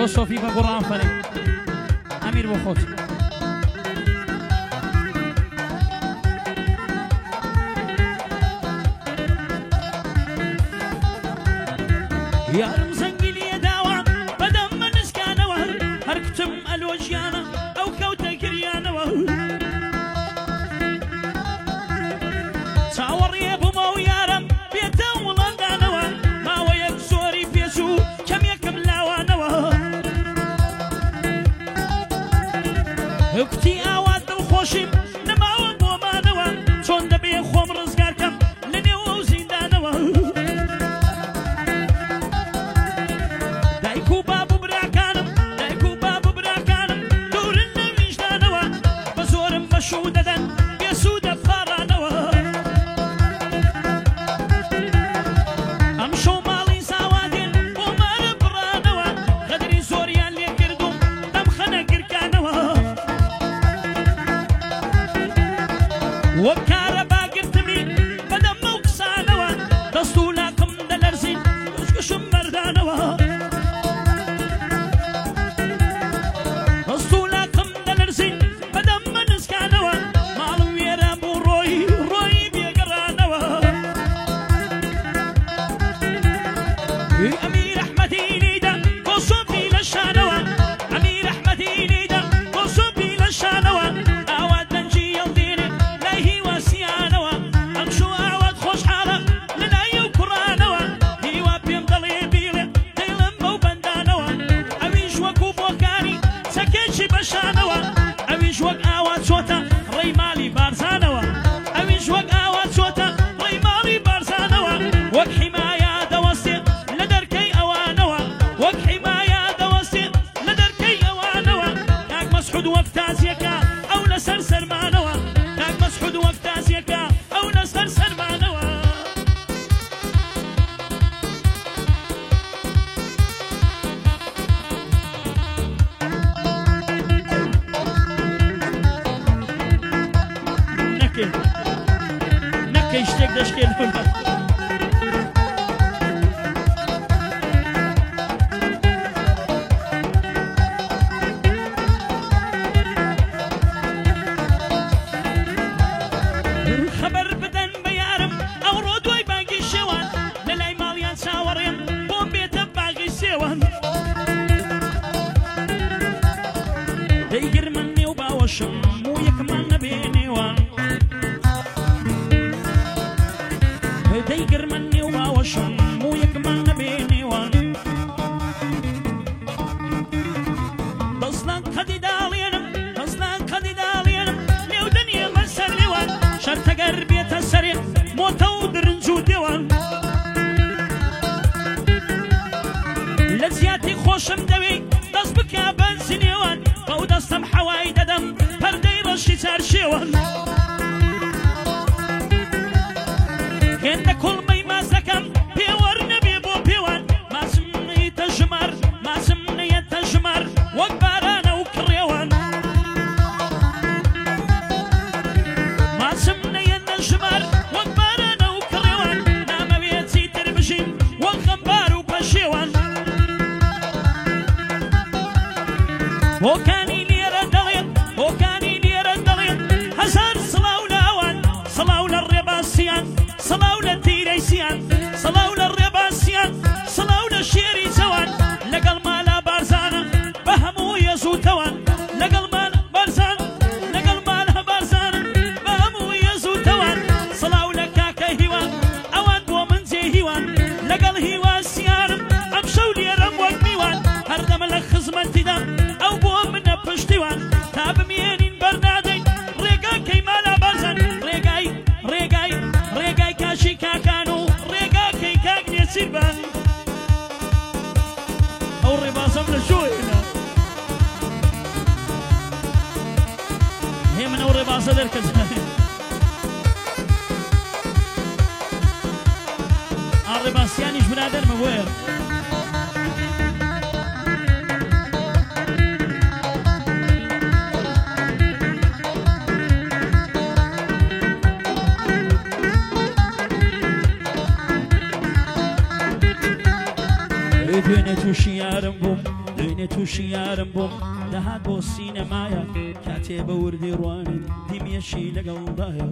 بو صوفي بقران فني امير بخوت يا رمزنجلي داوا بدم من اسكانوا هركتم الوجيانا او كوتا كريانا تصور يا ابو مويارم بيتا ولندانا ما ويك سوري فيسو كم يكملا وانا اكتي اواد الخوشم نما وبو مانوا شون دبي خوم رزقاركم لني وزيدانا دايكو بابو براكانم دايكو بابو براكانم دور النبي جدانوا بزورم بشوددن بيسود بخارانوا امشو مالي ساوادين ومار برانوا غدري زوريان لي كردو دمخنا قركانوا وكاربا قرتمي بدم وقسانوا دستولاكم دلرزين وشكشم مردانوا دستولاكم دلرزين بدم منسكانوا مالو يرابو روي بيقرانوا امير احمدي نيدا وصوفي للشانوا امير احمدي نيدا وصوفي للشانوا اواد نجي يلديني لا هي وسيانوا امشو اواد خوش حاله لنا يوكرانوا هي وابيم ضلي بيله ديلم بو بندانوا اميش وكو بوكاني سكيشي بشانوا اميش وك اواد صوتا ري مالي بارزانوا اميش وك اواد صوتا ري مالي بارزانوا وك حمايه دوسي لدركي اوانوا وك حمايه دوسي لدركي اوانوا كاك مسحود وقتازيكا او نسرسر مانوا كاك مسحود وقتازيكا او نسرسر مانوا نكي اشتيك دشكيل هنا خبر بدن بيارم او رودوي باقي الشوان للاي ماليان ساورين بوم بيت باقي السوان ديقر مني وباوشم ويك من بينيوان ديقر مني وباوشم ويك من بينيوان تصلان قدي دالينم تصلان قدي دالينم ليو دنيا مسر ليوان شرط قربيت السريع موتو درنجو ديوان لزياتي خوشم دوي دست بكا بنسنيوان او دستم حواي ددم پردي رشي سرشيوان كنت كل مي مازكم بيور نبي بو بيوان ما سمني تجمر ما سمني تجمر وقبارانا وكريوان ما سمني النجمر وقبارانا وكريوان نام بيتي تربشين والخنبار وبشيوان وكاني ليرة دغيط وكاني ليرة دغيط هزار صلاولاوان صلاولا الرباسيان صلاولا تيريسيان صلاولا الرباسيان صلاولا الشيري زوان لقل مالا بارزانا بهمو يزوتوان لقل مالا بارزان لقل مالا بارزانا بهمو يزوتوان صلاولا كاكا هيوان اوان بو منزي هيوان لقل هيوان سيارم امشو ليرم وقميوان هردم لك خزمتي دم او بو من بشتيوان تاب مينين برنادي ريقا كي مالا بارزان ريقاي كاشي كاكانو ريقا كي كاكني سيبان او رباصم لشوي هنا هي من او رباصة دركز الرباصيانيش برادر مبوير دوينه توشي يارم بوم دوينه توشي گەرچی یارم بۆ دەهات بۆ سینەمایە کاتێ بە وردی ڕوانم دیمێشی لەگەڵدایە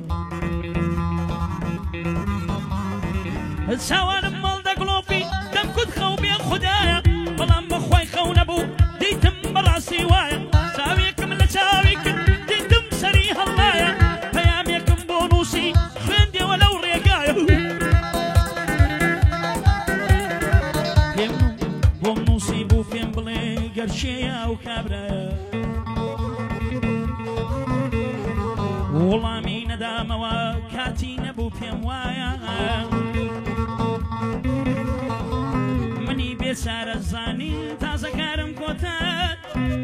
چاوانم مەڵ دەگڵۆپی دەمکوت خەو بێ خوددایە بەڵام بەخوای خەو نەبوو دیتم بەڕاستی وایە چاوێکم لە چاوی کرد دیتم سەری هەڵایە پەیامێکم بۆ نووسی خوێندێەوە لەو ڕێگایە پێم بۆم نووسی بوو پێم بڵێ گەرچێیە ئەو کابرایە وەڵامی نەدامەوە کاتی نەبوو پێم وایە منی بێچارە زانی تازەکارم کۆتات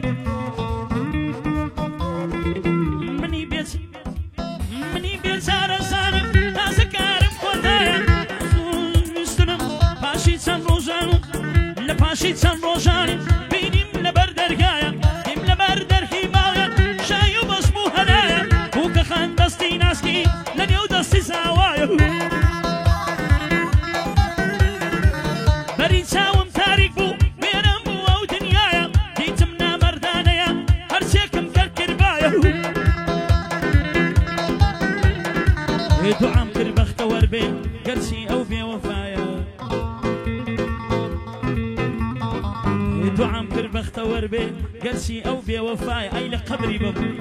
منی بێچارە زانم تازەکارم کۆتایە ویستنم پاشی چەند ڕۆژان و لە پاشی چەند ڕۆژانی بینیم لەبەر دەرگایە هیم لەبەر دەرکی ماڵە شای و بەسم و هەلایە بووکە خان دەستی ناسکی لە نێو دەستی زاوایە بەری چاوم تاریک بوو وێرەم بوو ئەو دنیایە دیتم نامەردانەیە هەرچێکم کرد کردبایە دوعام کرد بەختە وەربێ گەرچی ئەو بێوەفایە دوعام کرد بەختە وەربێ گەرچی ئەو بێوەفایە ئەی لە قەبری ببوو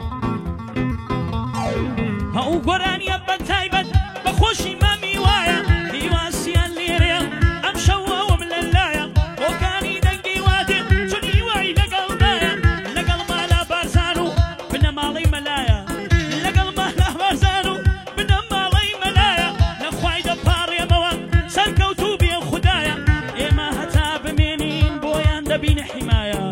هەوو گۆرانیە بە تایبەت بە خۆشی مامی وایە هیواسیان لێرەیە ئەم شەوەوەم لەلایە بۆکانی دەنگی وادێ چونی وای لەگەڵدایە لەگەڵ مالا بارزان و بنە ماڵەی مەلایە لەگەڵ مالا بارزان و بنە ماڵەی مەلایە لەخوای دەپاڕێمەوە سەرکەوتوو بێ خوددایە ئێمە هەتا بمێنین بۆیان دەبینە حیمایە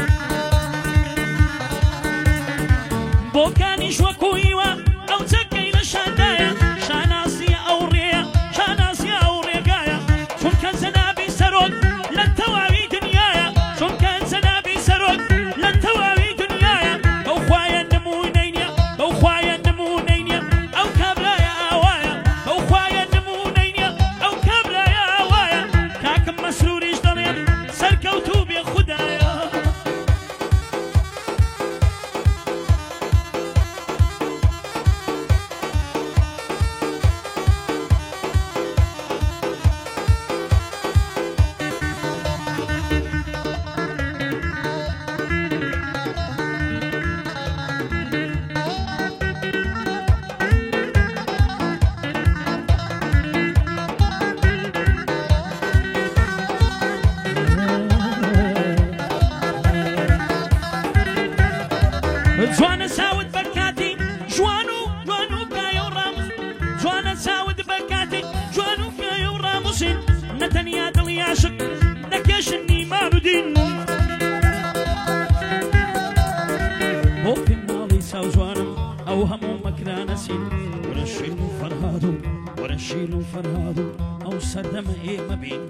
بۆکانیش وەکوویوە ئەو چەکەی لە شاندایە شاناسیە ئەو ڕێیە شاناسیە ئەو ڕێگایە چونکە جەنابی سەرۆک لە تەواوی دنیایە چونکە جەنابی سەرۆک لە تەواوی دنیایە ئەو خوایە نمونەی نییە ئەو خوایە نمونەی نییە ئەو کابرایە ئاوایە ئەو خوایە نمونەی نییە ئەو کابرایە ئاوایە کاکم مەسروریش دەڵێن سەرکەوتوو بێ خوددایە جوانە چاوت بەکاتی جوان و کایە و ڕاموس جوانە چاوت بەکاتی جوان و کایە و ڕاموسین نەتەنیا دڵی عاشق نەکێشن نیمان و دین بۆ پێم ماڵی چاو جوانم ئەو هەموو مەکرانەسین وەرە شین و فەرهاد و وەرە شین و فەرهاد و ئەو سەردەمە ئێمە بین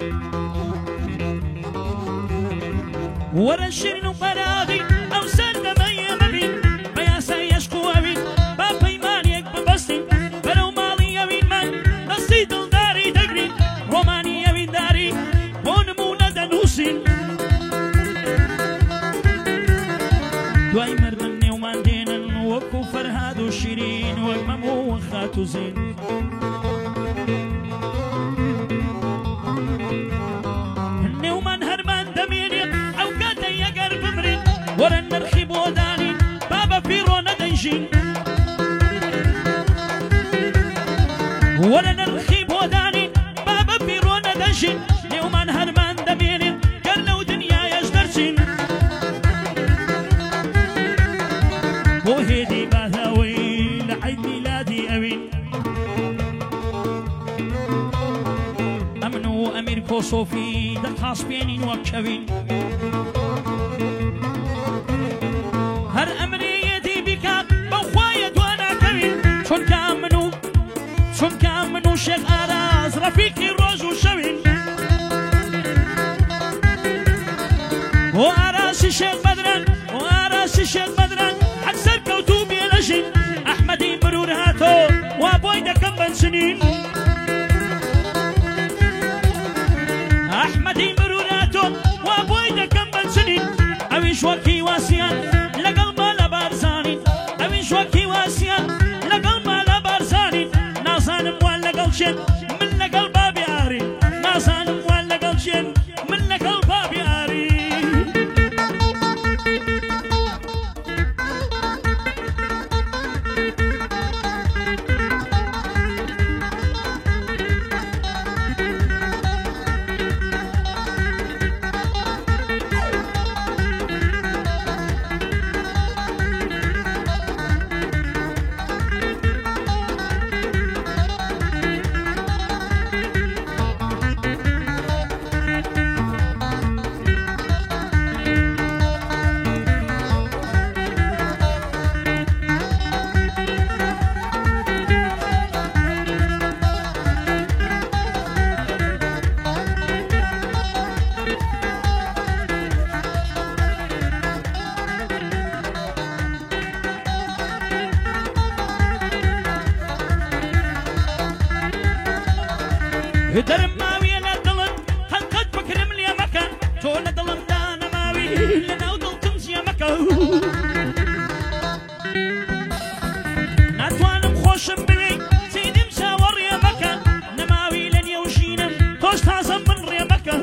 وەرە شین و فەرهادی ئەو سەردەمە ئێمە بین بە یاسای عەشق و ئەوین با پەیمانێک ببەستین بەرەو ماڵی ئەوینمان دەستی دڵداری دەگرین ڕۆمانی ئەوینداری بۆ نمونە دەنووسین دوای مردن نێومان دێنن وەکو فەرهاد و شیرین وەک مەموو و خات و زین نێومان هەرمان دەمێنێ ئەو کاتە یەگەر بمرین وەرە نرخی بۆ دانین با بە پیرۆ نەدەیژین وەرە نرخی بۆ دانین با بە پیرۆ نەدەژین نێومان هەرمان دەمێنێ گەر لەو دنیایەش دەرچین بۆ هێدی باداوەی لە عید میلادی ئەوین ئەمن و ئەمیر کۆسۆفی دەقاسپێنین وەک کەوین هەر ئەمرێیەتی بیکات بەو خوایە دواناکەوین چونکە من و شێخ ئاراز ڕەفیقی ڕۆژ و شەوین بۆ ئاراسی شێخ بەدران بۆ ئاراسی شێخ بەدران حەد سەرکەوتوو بێلەژین ئەحمەدی برور هاتۆ وا بۆی دەکەم بەنچنین ئەحمەدی برور هاتۆ وا بۆی دەکەم بەچنی ئەویش وەکی واسیان لەگەڵ مالە بارزانین ئەویش وەکی واسیان لەگەڵ مالە بارزانین نازانم وان لەگەڵ چێن من لەگەڵ بابیاری نازانم وان لەگەڵ چێن من لەگەڵ بابیاری درم ماوية لدلم خلقت بكرم لي مكة تو لدلم دانا ماوي لنا ودلتم زي مكة ناتوانم خوشم بوي سيدي مساور يا مكة نماوي لن يوشينم توش تازم من ريا مكة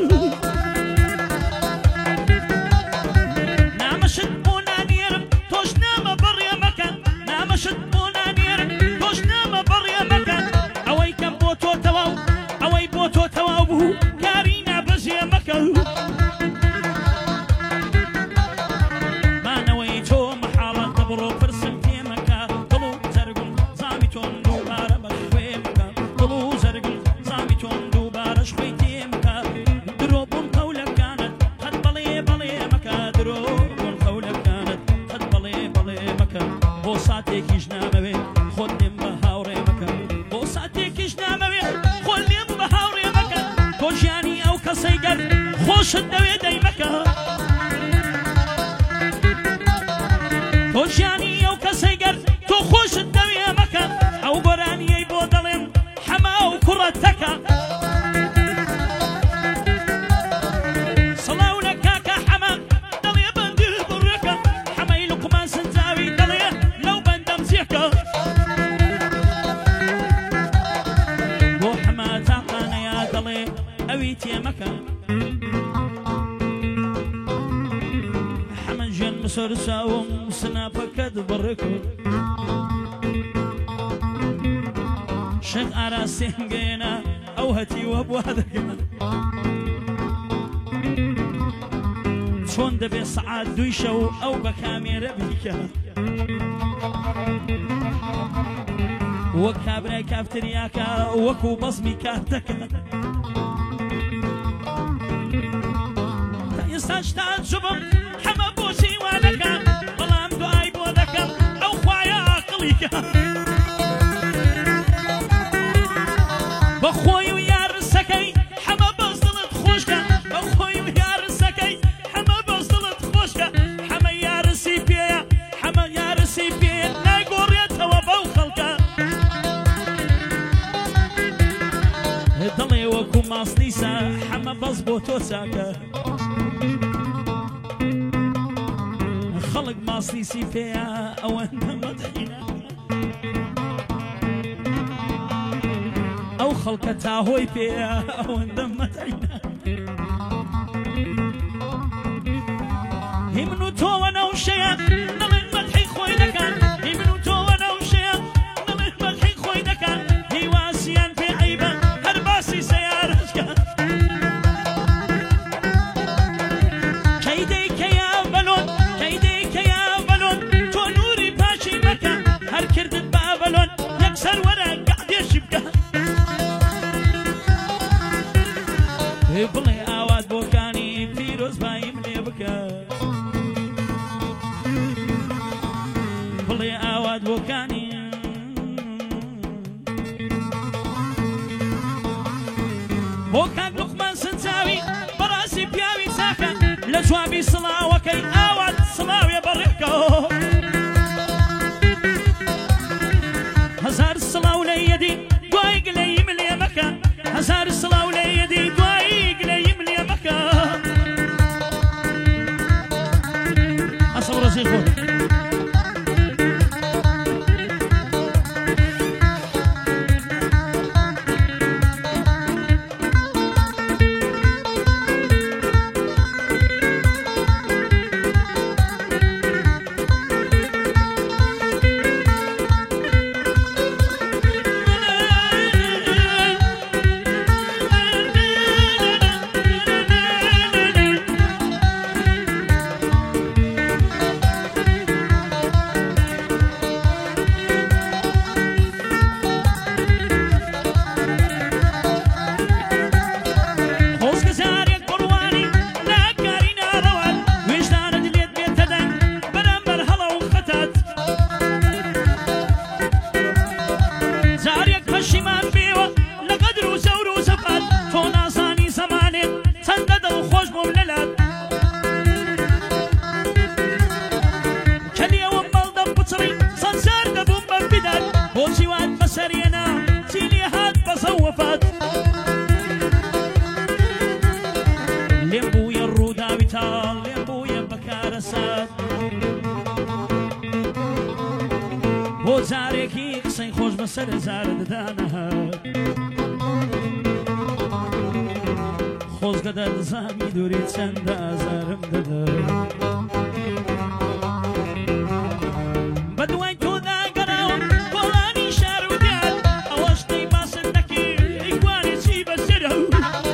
نامشت بونا نيرم توش نام بر يا مكة نامشت بونا نيرم توش نام بر يا مكة اوي كم بوتو تواو اوي بوتو تواو كارينا بزي مكة ما نويتو محالة تبرو فرسم في مكة طلو زرقم زامي توندو بارا بشوي مكة طلو زرقم زامي توندو بارا شوي مكة دروبون قولك كانت قد بلي بلي مكة دروبون قولك كانت قد بلي بلي مكة بوساتك جنامي خدم بهاوري مكة بوساتك جنامي خدم بهاوري مكة كوجاني او كسيقر خوش الدوي داي مكة كوجاني او كسيقر تو خوش الدوي مكة او براني اي بودلين حما وكرتك صلاو لكاكا حما دلي بندي بركة حماي لقمان سنزاوي دلي لو بندم زيكا بو حما تاقانا يا دلي اويت يا مكة حما جن مصر ساوم سنافكد بركو شيخ اراسين جينا اوهتي وابوادك شون دبي سعاد دويشو او بكاميرا بيكا وكابرا كافترياكا وكو بصمي كاتكا يستاج تعجبم حما بوسي وانكا ظلام دعاي بودكا او خوايا عقليكا بخوي ويا رسكي حما بصدلت خوشكا بخوي ويا رسكي حما بصدلت خوشكا حما يا رسي بيا حما يا رسي بيا ناقور يتوا بوخلكا ضلي وكو ماصنيسا حما بصبوتو ساكا خلق ماصنيسي فيها او انت مدحينا او خلق تاهوي فيها او انت مدحينا همنو تو وانا وشيا نلين مدحي خوي دكان همنو تو وانا وشيا نلين مدحي خوي دكان هي واسيان في عيبه هرباسي سيارتك كيديك يا بلون كيديك يا بلون تو نوري باشي مكة هر كردت بابلون يكسر ورق قاعد يشبكه بلي اواد بوكاني فيروز بايم لي بكا بلي اواد بوكاني بوكاك لقمان سنساوي براسي بياوي ساكن لجوابي صلاوكي اواد صلاوي بركو هزار الصلاة ليدي دوايق لي يملي مكة هزار الصلاة ليدي دوايق لي يملي مكة خۆزی خۆت سر زارد دانها خوز قدر زامی دوری چند آزارم داده بدوای تو دا گراو بولانی شارو دیاد اوشتی باسندکی ایگوانی چی بسرو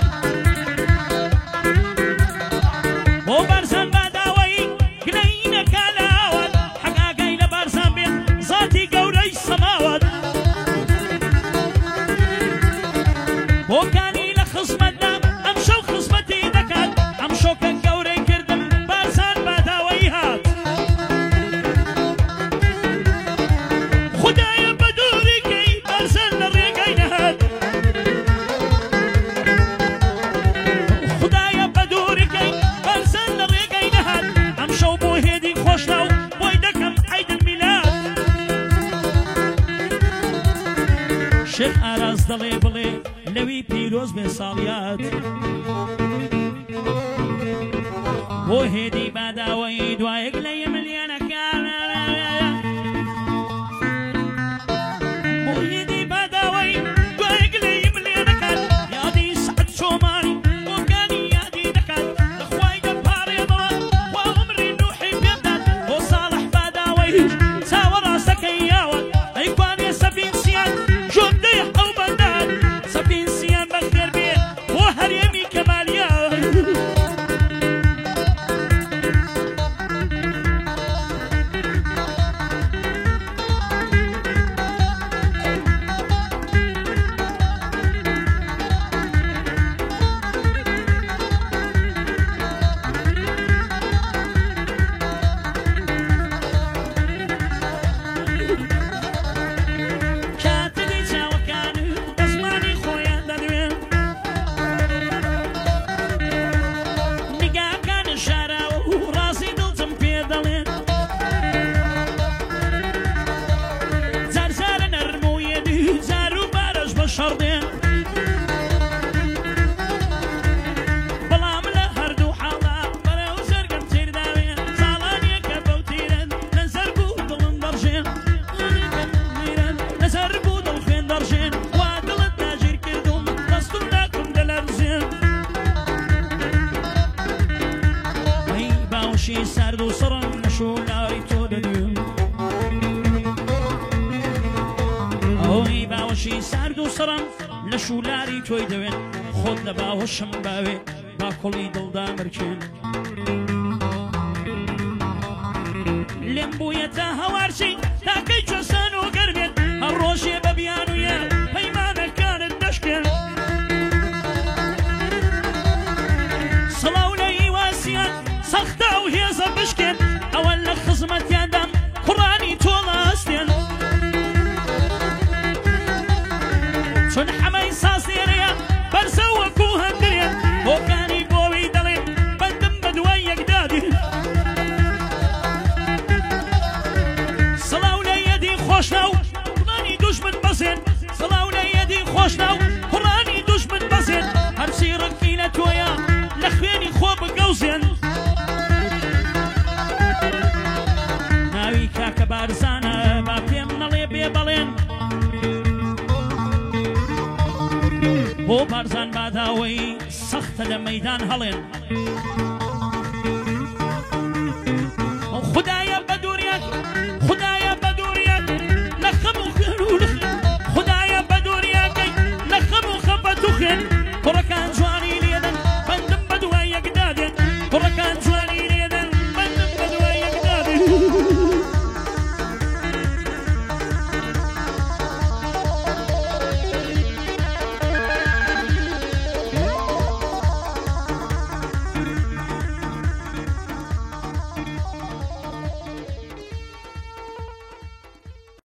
بو برزن باداوی گنین کالاوات حقاقی لبارزن بی ذاتی گوری سماوات وكاني لخصمتنا امشو خصمتي دكات امشو كالقوري كردم بارسان بداويهات خدايا بدوري كي بارسان الريقينهات خدايا بدوري كي بارسان الريقينهات امشو بوهيدي خوشناو بويدكم عيد الميلاد شيخ اراز دلي بلي لوی پیروز به سالیات و هدی بداوی دوای گلی ملیان کار و هدی بداوی دوای گلی ملیان کار یادی سعد شومانی و کانی یادی دکات لخوای دپاری ما و عمری نوحی بیداد و صالح بداوی ساور راسك ایاوات ایقوانی سبین سیان جمده او بداد سبین سیان بخیر بی و هریمی کمالیا شردين بلام لهردو حالا برا وزرقم تير داوين زالاني كبوتيرن نزربو دلن درجين نزربو دل خين درجين وادل تاجر كردوم دستورناكم دلرزين اي باوشي سردو صرم نشو لاري تودديون اوي باوشي سردو صرم لشولاری توی دوین خود لباوشم باوی با کلی دل دامرکن لمبویتا هوارچی تاکی چسان و گربیت هر روشی ببیانویه پیمانه کانت دشکن صلاولی واسیان سختا و هیزا بشکن اول لخزمت یادم قرآنی تولا استین چون حمای ساسیریا برسوا کوه دریا وکانی بوی دلی بدم بدوی یکدادی صلاولی یدی خوشناو قرآنی دشمن بارزان باداوەی سەختە لە مەیدان هەڵێن